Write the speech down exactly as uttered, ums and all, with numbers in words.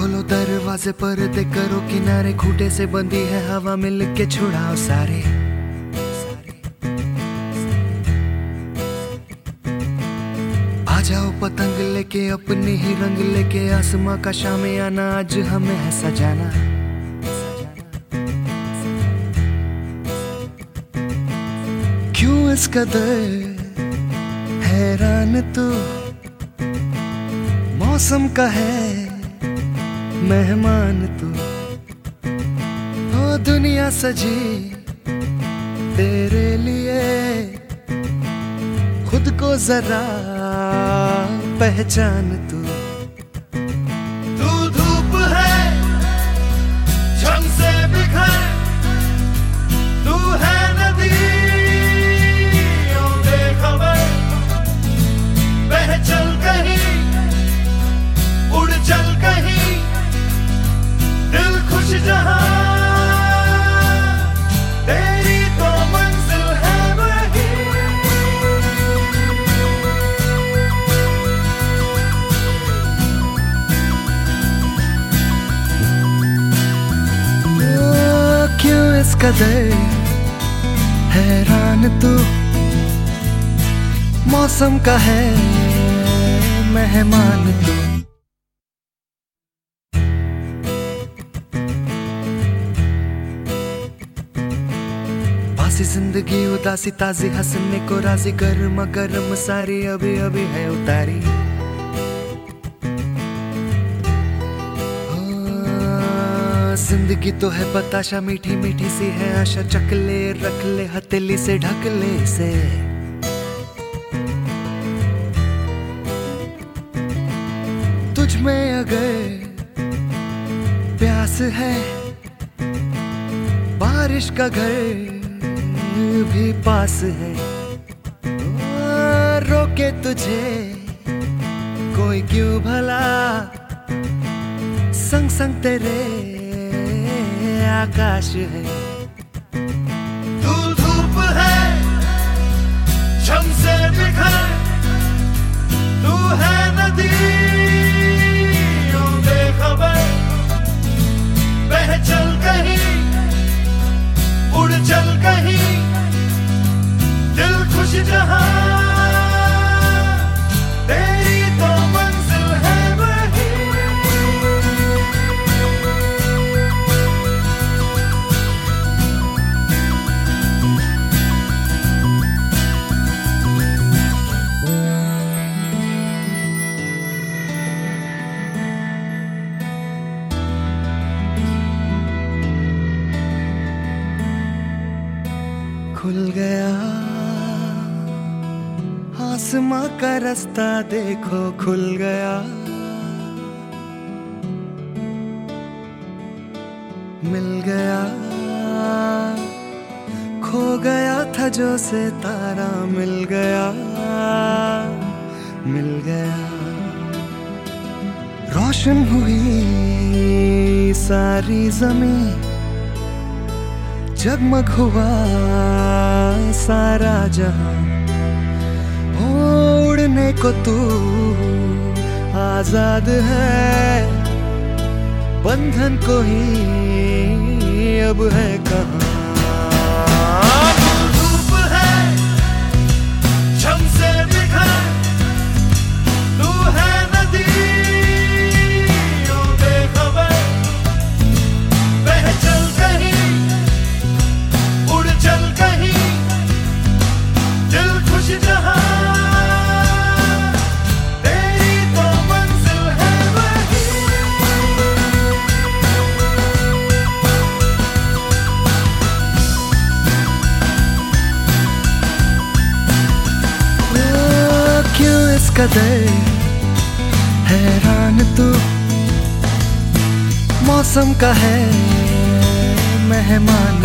खोलो दरवाजे पर्दे करो किनारे, खूंटे से बंदी है हवा मिल के छुड़ाओ सारे। आ जाओ पतंग लेके अपने ही रंग लेके, आसमां का शामे आना आज हमें है सजाना। क्यों इस कदर हैरान तू, मौसम का है मेहमान तू। ओ दुनिया सजी तेरे लिए, खुद को जरा पहचान तू। तू धूप है झम से बिखर, तू है नदी ओ बेखबर। बह चल कहीं उड़ चल कहीं, दिल खुश जहां तेरी तो मंजिल है वही। ओ, क्यों इस कदर हैरान तू, मौसम का है मेहमान तू। बासी जिंदगी उदासी ताजी हंसने को राजी, गर्मा गर्म सारी अभी अभी है उतारी। जिंदगी तो है बताशा मीठी मीठी सी है आशा, चकले रख ले हथेली से ढक ले से। तुझ में अगर प्यास है, बारिश का घर भी पास है। रोके तुझे कोई क्यों भला, संग संग तेरे आकाश है। तू धूप है झम से बिखर, तू है नदी ओ बेखबर। बह चल कहीं उड़ चल कहीं, दिल खुश जहां तेरी तो मंजिल है वही। खुल गया आसमां का रास्ता, देखो खुल गया। मिल गया खो गया था जो सितारा, मिल गया मिल गया। रोशन हुई सारी जमीन, जगमग हुआ सारा जहां। उड़ने को तू आजाद है, बंधन को ही अब है कहां। धूप है झम से बिखर, तू है नदी ओ बेखबर। बह चल कहीं उड़ चल कहीं, दिल खुश जहां तेरी तो मंजिल है वही। ओ, क्यों इस कदर हैरान तू, मौसम का है मेहमान